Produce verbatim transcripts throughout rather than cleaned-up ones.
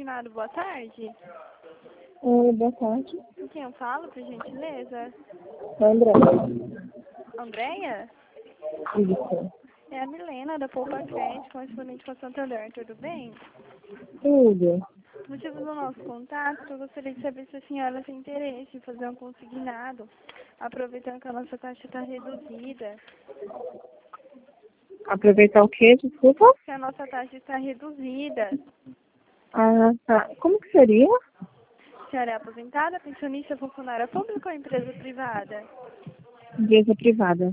consignado, boa tarde. Oi, boa tarde. Com quem eu falo, por gentileza? André. Andréia? Isso. É a Milena, da Poupa Crédito, correspondente com a Santander, tudo bem? Tudo. O motivo do nosso contato, eu gostaria de saber se a senhora tem interesse em fazer um consignado, aproveitando que a nossa taxa está reduzida. Aproveitar o quê? Desculpa? Que a nossa taxa está reduzida. Ah, tá. Como que seria? A senhora é aposentada, pensionista, funcionária pública ou empresa privada? Empresa privada.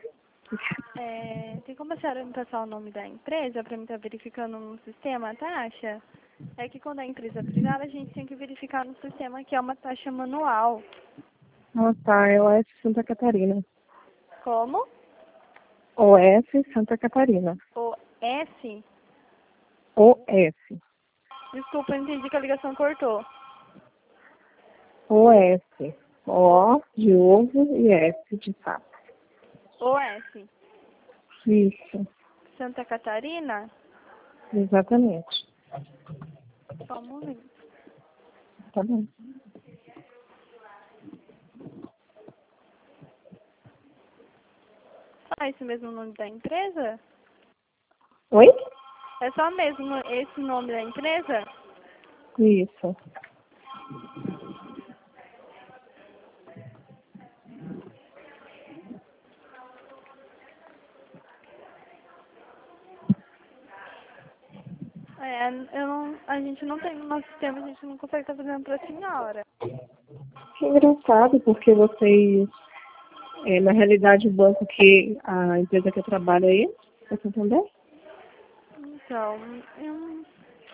É, tem como a senhora me passar o nome da empresa para mim estar verificando no sistema a taxa? É que quando é empresa privada a gente tem que verificar no sistema que é uma taxa manual. Ah, tá. É O S Santa Catarina. Como? O S Santa Catarina. O S? O S. Desculpa, eu entendi que a ligação cortou. O S. O de ovo e S de sapo. O S. Isso. Santa Catarina? Exatamente. Só um momento. Tá bom. Só esse mesmo nome da empresa? Oi? É só mesmo esse nome da empresa? Isso. É, eu não, a gente não tem no nosso sistema, a gente não consegue estar fazendo para a senhora. Que engraçado, porque vocês, é, na realidade, o banco que a empresa que eu trabalho aí, é Santander? Então, eu,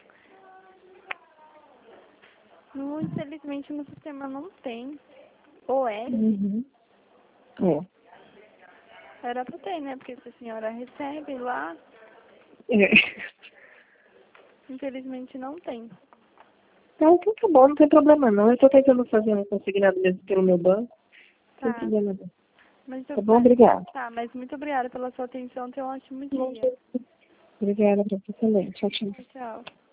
não, infelizmente no sistema não tem. O S? Uhum. É. Era para ter, né? Porque se a senhora recebe lá, É. infelizmente não tem. Então, então tá bom, não tem problema não. Eu tô tentando fazer um consignado mesmo pelo meu banco. Sem Tá. problema não. Mas, Tá bom? Obrigada. tá, mas muito obrigada pela sua atenção. Tenha um ótimo dia. Obrigada pra você também. Tchau, tchau. Tchau.